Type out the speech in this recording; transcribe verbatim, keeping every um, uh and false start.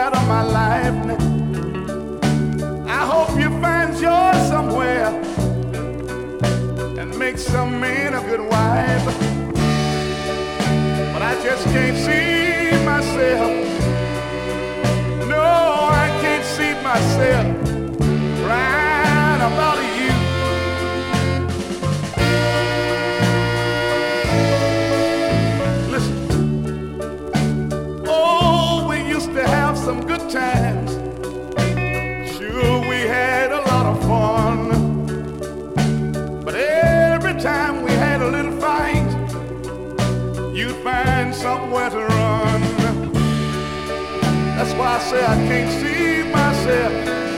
out of my life now. I hope you find yours somewhere and make some man a good wife. But I just can't see myself. No, I can't see myself crying about you. Listen. Oh, we used to have some good times. Sure, we had a lot of fun. But every time we had a little fight, you'd find somewhere to run. That's why I say I can't see myself